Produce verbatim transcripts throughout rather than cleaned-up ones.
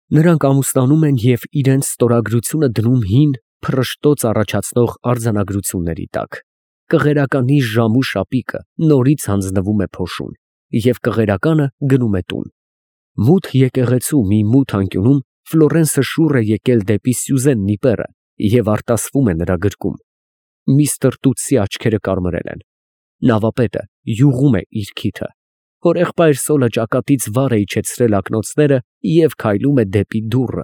Նրանք ամուսնանում են և իրենց ստորագրությունը դնում հին, փռշտոց առաջացնող արձանագրությունների տակ։ Կղերականի ժամու շապիկը նորից հանձնվում է փոշուն, և կղերականը գնում է տուն։ Մութ եկեղեցու մի մութ անկյունում Ֆլորենսը շուռ է եկել դեպի Սյուզեն Նիպերը և արտասվում է նրա գրկում։ Միստր Տուտսի աչքերը կարմրել են։ Նավապետը յուղում է իր քիթը։ Հորեղբայր Սոլը ճակատից վար է իջեցրել ակնոցները և քայլում է դեպի դուռը։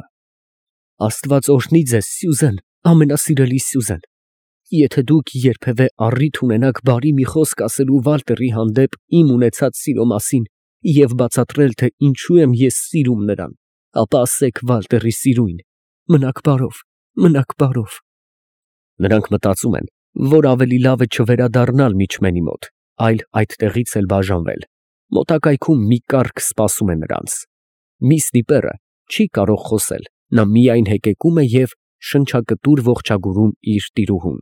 Աստված օրհնի ձեզ, Սյուզեն, ամենասիրելի Սյուզեն։ Եթե դուք երբևէ առիթ ունենաք բարի մի խոսք ասելու Վալտերի հանդեպ իմ ունեցած սիրո մասին և բացատրել, թե ինչու եմ ես սիրում նրան, ապա ասեք Վալտերի սիրուն. մնաք բարով, մնաք բարով։ Նրանք մտածում են, որ ավելի լավ է չվերադառնալ միջմենի մոտ, այլ այդտեղից էլ բաժանվել։ Մոտակայքում մի կառք սպասում է նրանց։ Միս Նիպերը չի կարող խոսել, նա միայն հեկեկում է և շնչակտուր ողջագուրում իր տիրուհուն։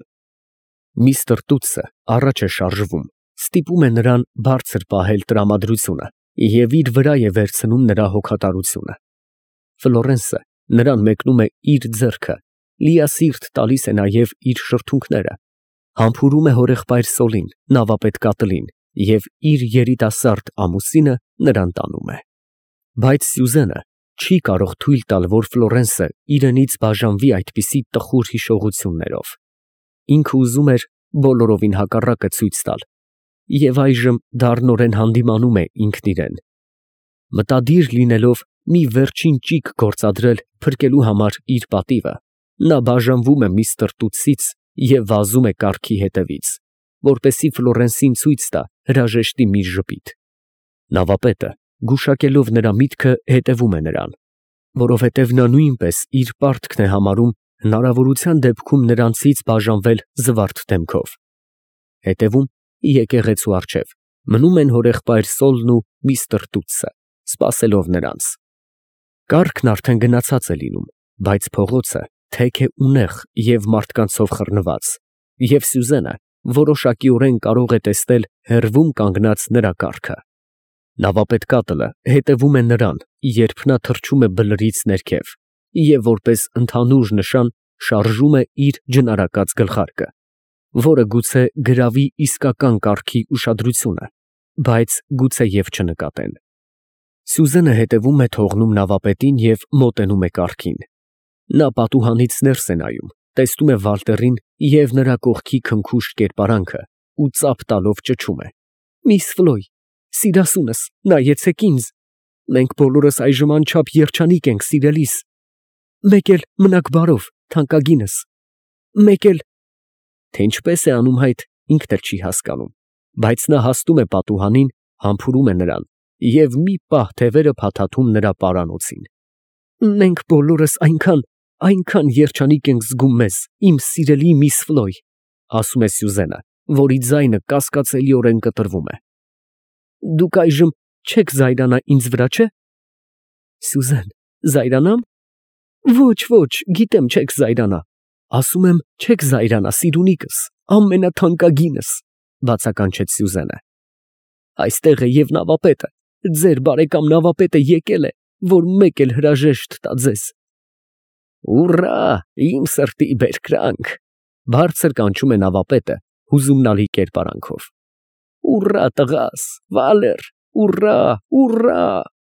Միստր Տուտսը առաջ է շարժվում, ստիպում է նրան բարձր պահել տրամադրությունը և իր վրա է վերցնում նրա հոգատարությունը։ Ֆլորենսը նրան մեկնում է իր ձեռքը, լիասիրտ տալիս է նաև իր շրթունքները, համբուրում է հորեղբայր Սոլին, նավապետ Կատլին, և իր երիտասարդ ամուսինը նրան տանում է։ Բայց Սյուզենը չի կարող թույլ տալ, որ Ֆլորենսը իրենից բաժանվի այդպիսի տխուր հիշողություններով։ Ինքը ուզում էր բոլորովին հակառակը ցույց տալ և այժմ դառնորեն հանդիմանում է ինքն իրեն։ Մտադիր լինելով մի վերջին ճիգ գործադրել փրկելու համար իր պատիվը, նա բաժանվում է միստր Տուտսից և վազում է կառքի հետևից, որպեսզի Ֆլորենսին ցույց տա հրաժեշտի մի ժպիտ։ Նավապետը, գուշակելով նրա միտքը, հետևում է նրան, որովհետև նա նույնպես իր պարտքն է համարում հնարավորության դեպքում նրանցից բաժանվել զվարթ դեմքով։ Հետևում, եկեղեցու առջև, մնում են հորեղբայր Սոլն ու միստր Տուտսը, սպասելով նրանց։ Կառքն արդեն գնացած է լինում, բայց փողոցը թեք է ու նեղ և մարդկանցով խռնված, և Սյուզենը որոշակիորեն կարող է տեսնել հեռվում կանգնած նրա կառքը։ Նավապետ Կատլը հետևում է նրան, երբ նա թռչում է բլրից ներքև և որպես ընդհանուր նշան շարժում է իր ջնարակած գլխարկը, որը գուցե գրավի իսկական կառքի ուշադրությունը, բայց գուցե և չնկատեն։ Սյուզենը հետևում է թողնում նավապետին և մոտենում է կառքին։ Նա պատուհանից ներս է նայում, տեսնում է Վալտերին և նրա կողքի քնքուշտ կերպարանքը ու ծափ տալով ճչում է. «Միս Ֆլոյ, սիրասունս, նայեցեք ինձ, մենք բոլորս այժմ անչափ երջանիկ ենք, սիրելիս, մեկ էլ մնաք բարով, թանկագինս, մեկ էլ…» Թե ինչպես է անում այդ, ինքն էլ չի հասկանում, բայց նա հասնում է պատուհանին, համբուրում է նրան և մի պահ թևերը փաթաթում նրա պարանոցին։ «Մենք բոլորս այնքան, այնքան երջանիկ ենք զգում մեզ, իմ սիրելի միս Ֆլոյ», ասում է Սյուզենը, որի ձայնը կասկածելիորեն կտրվում է։ «Դուք այժմ չեք զայրանա ինձ վրա, չէ՞»։ Սյուզեն, զայրանա՞մ։ Ոչ, ոչ, գիտեմ չեք զայրանա, ասում եմ չեք զայրանա, սիրունիկս, ամենաթանկագինս, բացականչեց Սյուզենը։ Այստեղ է և նավապետը, ձեր բարեկամ նավապետը եկել է, որ մեկ էլ հրաժեշտ տա ձեզ։ Ուռա, իմ սրտի բերկրանք, բարձր կանչում է նավապետը հուզումնալի կերպարանքով։ Ուռա տղաս, Վալեր, ուռա, ուռա։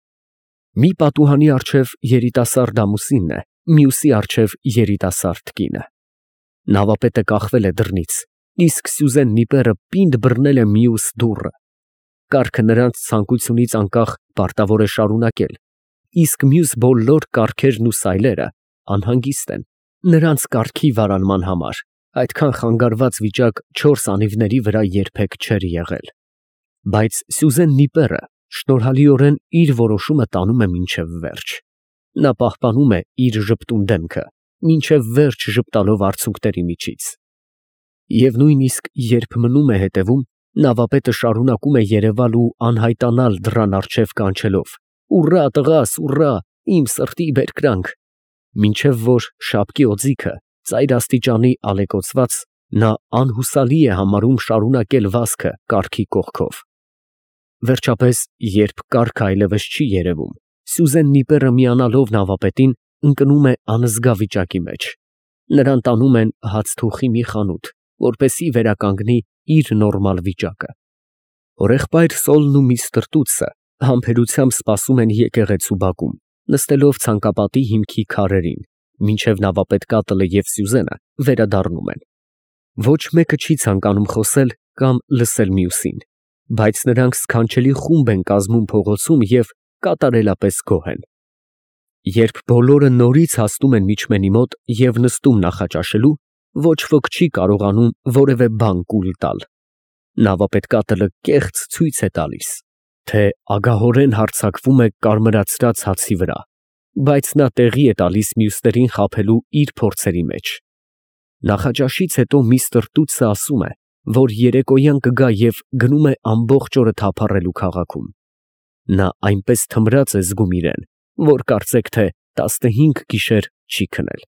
Մի պատուհանի առջև երիտասարդ ամուսինն է, մյուսի առջև երիտասարդ կինը։ Նավապետը կախվել է դռնից, իսկ Սյուզեն Նիպերը պինդ բռնել է մյուս դուռը։ Կառքը նրանց ցանկությունից անկախ պարտավոր է շարունակել, իսկ մյուս բոլոր կառքերն ու սայլերը անհանգիստ են նրանց կառքի վարանման համար, այդքան խանգարված վիճակ չորս անիվների վրա երբեք չէր եղել։ Բայց Սյուզեն Նիպերը շնորհալիորեն իր որոշումը տանում է մինչև վերջ։ Նա պահպանում է իր ժպտուն դեմքը, մինչև վերջ ժպտալով արցունքների միջից։ Եվ նույնիսկ երբ մնում է հետևում, նավապետը շարունակում է երևալ ու անհայտանալ դռան առջև կանչելով. «Ուռա տղաս, ուռա, իմ սրտի բերկրանք», մինչև որ շապկի օձիքը ծայր աստիճանի ալեկոծված, նա անհուսալի է համարում շարունակել վազքը կառքի կողքով։ Վերջապես, երբ կառքը այլևս չի երևում, Սյուզեն Նիպերը միանալով նավապետին ընկնում է անզգա վիճակի մեջ։ Նրան տանում են հացթուխի մի խանութ, որպեսզի վերականգնի իր նորմալ վիճակը։ Հորեղբայր Սոլն ու միստր Տուտսը համբերությամբ սպասում են եկեղեցու բակում, նստելով ցանկապատի հիմքի քարերին, մինչև նավապետ Կատլը և Սյուզենը վերադառնում են։ Ոչ մեկը չի ցանկանում խոսել կամ լսել մյուսին, բայց նրանք սքանչելի խումբ են կազմում փողոցում և կատարելապես գոհ են։ Երբ բոլորը նորից հասնում են միջմենի մոտ և նստում նախաճաշելու, ոչ ոք չի կարողանում որևէ բան կուլ տալ։ Նավապետ Կատլը կեղծ ցույց է տալիս, թե ագահորեն հարձակվում է կարմրացրած հացի վրա, բայց նա տեղի է տալիս մյուսներին խաբելու իր փորձերի մեջ։ Նախաճաշից հետո միստր Տուտսը ասում է, որ երեկոյան կգա և գնում է ամբողջ օրը թափառելու քաղաքում։ Նա այնպես թմրած է զգում իրեն, որ կարծեք թե տասնհինգ գիշեր չի քնել։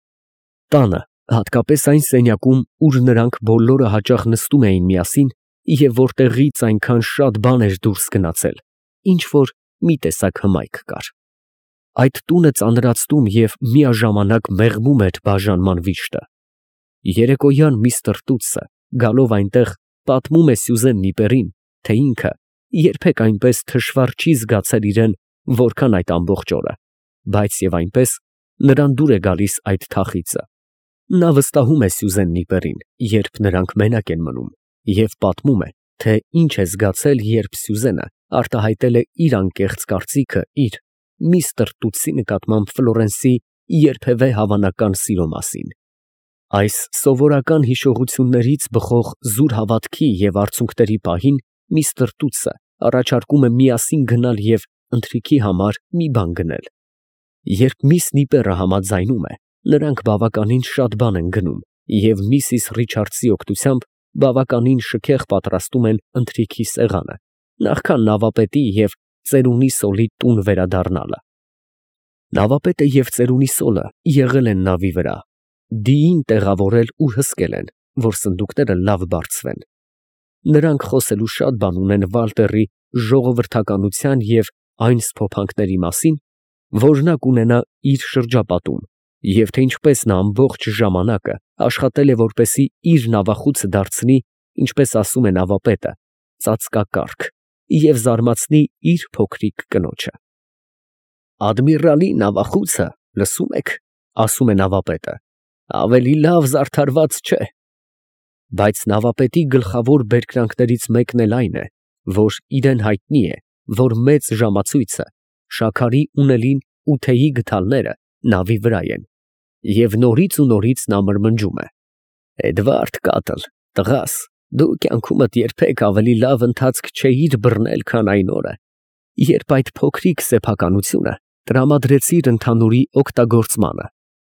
Տանը, հատկապես այն սենյակում, ուր նրանք բոլորը հաճախ նստում էին միասին և որտեղից այնքան շատ բան էր դուրս գնացել, ինչ որ մի տեսակ հմայք կար։ Այդ տունը ծանրացնում և միաժամանակ մեղմում էր բաժանման վիշտը։ Երեկոյան միստր Տուտսը, գալով այնտեղ, պատմում է Սյուզեն Նիպերին, թե ինքը երբեք այնպես թշվառ չի զգացել իրեն, որքան այդ ամբողջ օրը, բայց և այնպես նրան դուր է գալիս այդ թախիծը։ Նա վստահում է Սյուզեն Նիպերին, երբ նրանք մենակ են մնում, և պատմում է, թե ինչ է զգացել, երբ Սյուզենը արտահայտել է իր անկեղծ կարծիքը իր՝ միստր Տուտսի նկատմամբ Ֆլորենսի երբևէ հավանական սիրո մասին։ Այս սովորական հիշողություններից բխող զուր հավատքի և արցունքների պահին միստր Տուտսը առաջարկում է միասին գնալ և ընթրիքի համար մի բան գնել։ Երբ միս Նիպերը համաձայնում է, նրանք բավականին շատ բան են գնում և միսիս Ռիչարդսի օգնությամբ բավականին շքեղ պատրաստում են ընթրիքի սեղանը, նախքան նավապետի և ծերունի Սոլի տուն վերադառնալը։ Նավապետը և ծերունի Սոլը եղել են նավի վրա, դիին տեղավորել ու հսկել են, որ սնդուկները լավ բարձվեն։ Նրանք խոսելու շատ բան ունեն Վալտերի ժողովրդականության և այն սփոփանքների մասին, որ նա կունենա իր շրջապատում, և թե ինչպես նա ամբողջ ժամանակը աշխատել է, որպեսզի իր նավախուցը դարձնի, ինչպես ասում է նավապետը, ծածկակառք և զարմացնի իր փոքրիկ կնոջը։ «Ադմիրալի նավախուցը, լսում եք, ֊ ասում է նավապետը, ֊ ավելի լավ զարդարված չէ»։ Բայց նավապետի գլխավոր բերկրանքներից մեկն էլ այն է, որ իրեն հայտնի է, որ մեծ ժամացույցը, շաքարի ունելին ու թեյի գդալները նավի վրա են, և նորից ու նորից նա մրմնջում է. «Էդվարդ Կատլ, տղաս, դու կյանքումդ երբեք ավելի լավ ընթացք չէիր բռնել, քան այն օրը, երբ այդ փոքրիկ սեփականությունը տրամադրեցիր ընդհանուրի օգտագործմանը։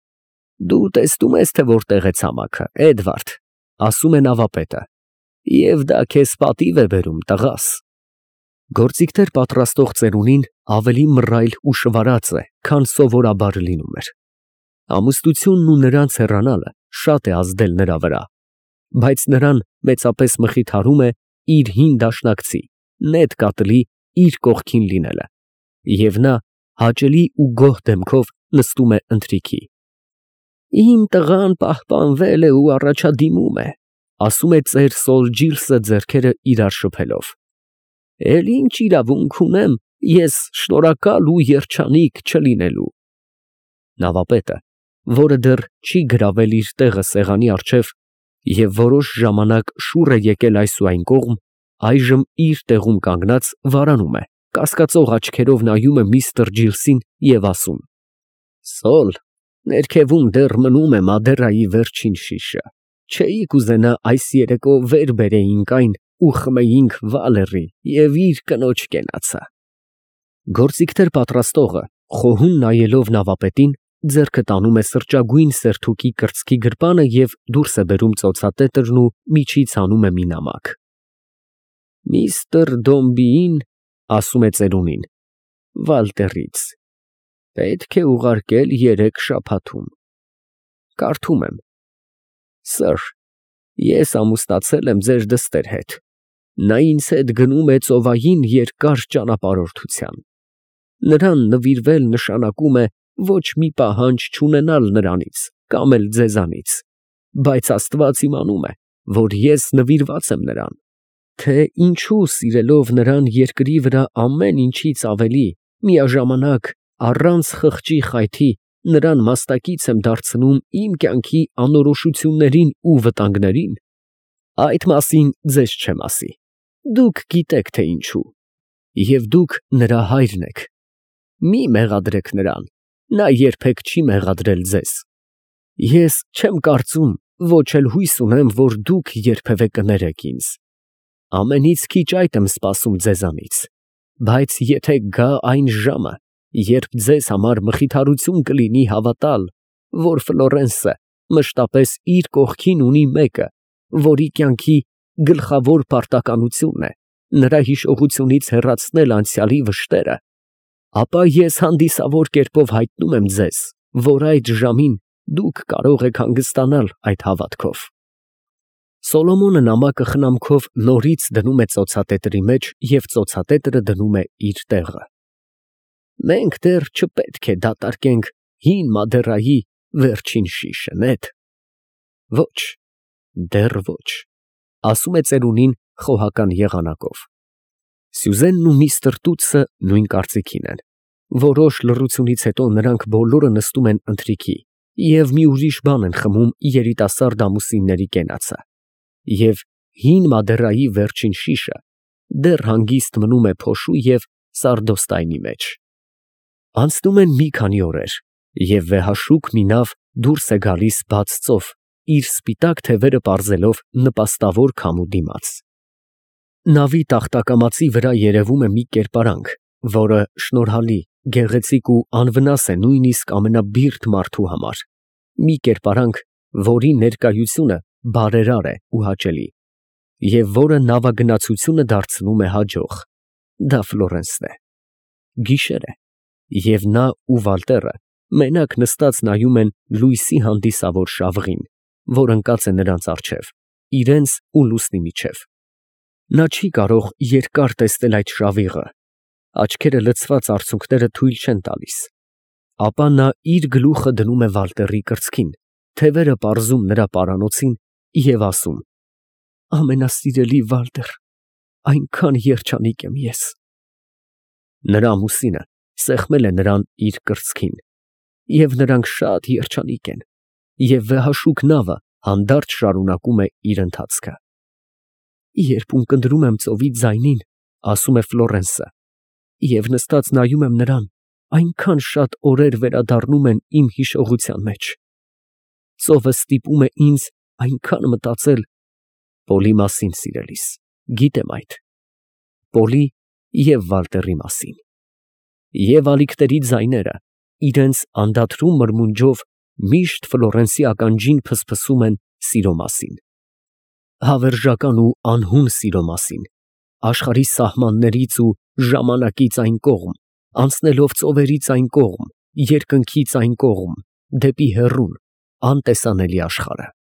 Դու տեսնում ես, թե որտեղ է ցամաքը, Էդվարդ, ֊ ասում է նավապետը, ֊ և դա քեզ պատիվ է բերում, տղաս»։ Գործիքներ պատրաստող ծերունին ավելի մռայլ ու շվարած է, քան սովորաբար լինում էր։ Ամուսնությունն ու նրանց հեռանալը շատ է ազդել նրա վրա, բայց նրան մեծապես մխիթարում է իր հին դաշնակցի՝ Նեդ Կատլի իր կողքին լինելը, և նա հաճելի ու գոհ դեմքով նստում է ընթրիքի։ «Իմ տղան պահպանվել է ու առաջադիմում է», ֊ ասում է ծեր Սոլ Ջիրսը ձեռքերը իրար շփելով։ «Էլ ինչ իրավունք ունեմ ես շնորհակալ ու երջանիկ չլինելու»։ Նավապետը, որը դեռ չի գրավել իր տեղը սեղանի առջև և որոշ ժամանակ շուռ է եկել այս ու այն կողմ, այժմ իր տեղում կանգնած վարանում է, կասկածող աչքերով նայում է միստր Ջիրսին և ասում. «Սոլ, ներքևում դեռ մնում է Մադերայի վերջին շիշը, չէի կուզենա այս երեկո վեր բերեինք այն ու խմեինք Վալերի և իր կնոջ կենացը»։ Գործիքներ պատրաստողը, խոհում նայելով նավապետին, ձեռքը տանում է սրճագույն սերթուկի կրծքի գրպանը և դուրս է բերում ծոցատետրն ու միջից հանում է մի նամակ։ «Միստր Դոմբիին, ֊ ասում է ծերունին, ֊ Վալտերից, պետք է ուղարկել երեք շաբաթում»։ Կարդում եմ. «Սըր, ես ամուսնացել եմ ձեր դստեր հետ։ Նա ինձ հետ գնում է ծովային երկար ճանապարհորդության։ Նրան նվիրվել նշանակում է ոչ մի պահանջ չունենալ նրանից կամ էլ ձեզանից, բայց Աստված իմանում է, որ ես նվիրված եմ նրան, թե ինչու սիրելով նրան երկրի վրա ամեն ինչից ավելի, միաժամանակ առանց խղճի խայթի նրան մաստակից եմ դարձնում իմ կյանքի անորոշություններին ու վտանգներին, այդ մասին ձեզ չեմ ասի, դուք գիտեք թե ինչու, և դուք նրա հայրն եք, մի մեղադրեք նրան, նա երբեք չի մեղադրել ձեզ, ես չեմ կարծում, ոչ էլ հույս ունեմ, որ դուք երբևէ կներեք ինձ, ամենից քիչ այդ եմ սպասում ձեզանից, բայց եթե գա այն ժամը, երբ ձեզ համար մխիթարություն կլինի հավատալ, որ Ֆլորենսը մշտապես իր կողքին ունի մեկը, որի կյանքի գլխավոր պարտականությունն է նրա հիշողությունից հեռացնել անցյալի վշտերը, ապա ես հանդիսավոր կերպով հայտնում եմ ձեզ, որ այդ ժամին դուք կարող եք հանգստանալ այդ հավատքով։ Սոլոմոնը նամակը խնամքով նորից դնում է ծոցատետրի մեջ և ծոցատետրը դնում է իր տեղը։ Մենք դեռ չպետք է դատարկենք հին Մադերայի վերջին շիշը, նեթ։ Ոչ, դեռ ոչ, ասում է ծերունին խոհական եղանակով։ Սյուզենն ու միստր Տուտսը նույն կարծիքին են։ Որոշ լռությունից հետո նրանք բոլորը նստում են ընթրիքի և մի ուրիշ բան են խմում երիտասարդ ամուսինների կենացը, և հին Մադերայի վերջին շիշը դեռ հանգիստ մնում է փոշու և սարդոստայնի մեջ։ Անցնում են մի քանի օրեր, և վեհաշուք մի նավ դուրս է գալիս բաց ծով, իր սպիտակ թևերը պարզելով նպաստավոր քամու դիմաց։ Նավի տախտակամածի վրա երևում է մի կերպարանք, որը շնորհալի, գեղեցիկ ու անվնաս է նույնիսկ ամենաբիրտ մարդու համար, մի կերպարանք, որի ներկայությունը բարերար է ու հաճելի, և որը նավագնացությունը դարձնում է հաջող, դա Ֆլորենսն է։ Գիշեր է, և նա ու Վալտերը մենակ նստած նայում են լույսի հանդիսավոր շավղին, որ ընկած է նրանց առջև, իրենց ու լուսնի միջև։ Նա չի կարող երկար տեսնել այդ շավիղը, աչքերը լցված արցունքները թույլ չեն տալիս, ապա նա իր գլուխը դնում է Վալտերի կրծքին, թևերը պարզում նրա պարանոցին և ասում. ամենասիրելի Վալտեր, այնքան երջանիկ եմ ես։ Նրա ամուսինը սեղմել է նրան իր կրծքին, և նրանք շատ երջանիկ են, և վեհաշուք նավը հանդարտ շարունակում է իր ընթացքը։ Երբ ունկնդրում եմ ծովի ձայնին, ասում է Ֆլորենսը, և նստած նայում եմ նրան, այնքան շատ օրեր վերադառնում են իմ հիշողության մեջ։ Ծովը ստիպում է ինձ այնքան մտածել Պոլի մասին, սիրելիս, գիտեմ այդ, Պոլի և Վալտերի մասին։ Եվ ալիքների ձայները իրենց անդադրու մրմունջով միշտ Ֆլորենսի ականջին փսփսում են սիրո մասին, հավերժական ու անհուն սիրո մասին, աշխարհի սահմաններից ու ժամանակից այն կողմ, անցնելով ծովերից այն կողմ, երկնքից այն կողմ, դեպի հեռուն, անտեսանելի աշխարհը։